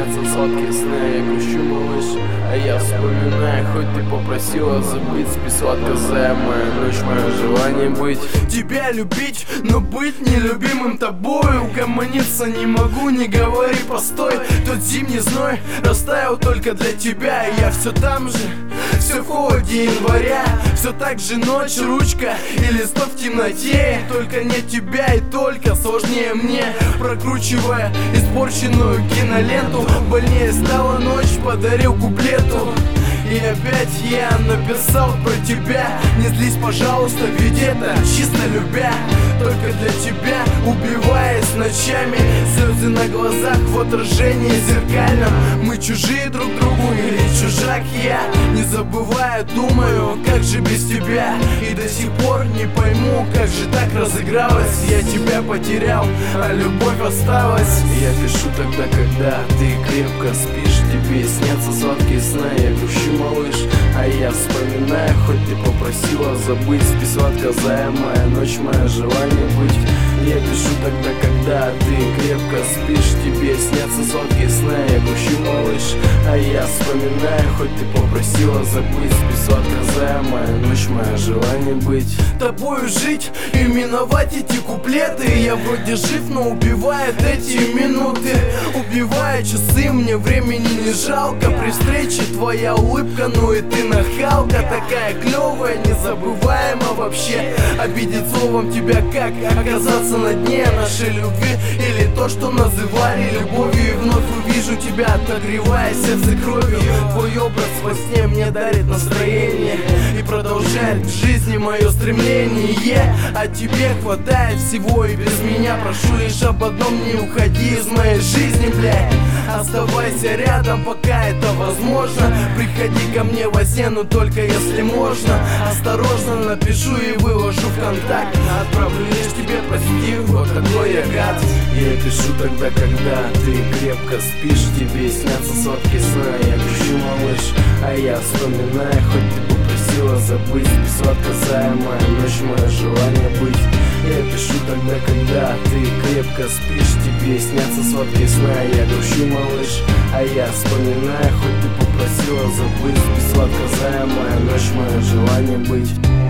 снятся сладкие сны. Я грущу, малыш, а я вспоминаю. Хоть ты попросила забыть, спи сладко, зая моя ночь, мое желание быть. Тебя любить, но быть нелюбимым тобою. Угомониться не могу, не говори постой. Тот зимний зной растаял только для тебя. И я все там же, все в холоде января. Все так же ночь, ручка и листок в темноте. Только нет тебя и только сложнее мне. Прокручивая испорченную киноленту, больнее стала ночь, подарил куплету. И опять я написал про тебя. Не злись, пожалуйста, ведь это чисто любя. Только для тебя, убиваясь ночами. Слезы на глазах в отражении зеркальном. Мы чужие друг другу или чужак я. Не забывая, думаю, как же без тебя. И до сих пор не пойму, как же так разыгралось. Я тебя потерял, а любовь осталась. Я пишу тогда, когда ты крепко спишь. Тебе снятся сладкие сны. Я грущу, малыш, а я вспоминаю. Хоть ты попросила забыть, спи сладко, зая моя ночь, мое желание быть. Я пишу тогда, когда ты крепко спишь. Тебе снятся сладкие сны. Я грущу, малыш, а я вспоминаю. Хоть ты попросила забыть, спи сладко, зая моя ночь, мое желание быть. Тобою жить и миновать эти куплеты. Я вроде жив, но убивает эти минуты. Убивая часы, мне времени не жалко. При встрече твоя улыбка, ну и ты нахалка. Такая клевая, незабываема вообще. Обидеть словом тебя как? Оказаться на дне нашей любви. Или то, что называли любовью. И вновь увижу тебя, отогревая сердце кровью. Твой образ во сне мне дарит настроение и продолжает к жизни мое стремление. А тебе хватает всего и без меня. Прошу лишь об одном, не уходи из моей жизни, блядь. Оставайся рядом, пока это возможно. Приходи ко мне во сне, но только если можно. Осторожно напишу и выложу в контакт. Отправлю лишь тебе, прости, вот такой я гад. Я пишу тогда, когда ты крепко спишь. Тебе снятся сладкие сны. Я грущу, малыш, а я вспоминаю. Хоть ты попросила забыть, спи сладко, зая моя ночь, мое желание быть. Я пишу тогда, когда ты крепко спишь. Тебе снятся сладкие сны. Я грущу, малыш, а я вспоминаю. Хоть ты попросила забыть, спи сладко, зая моя ночь, мое желание быть.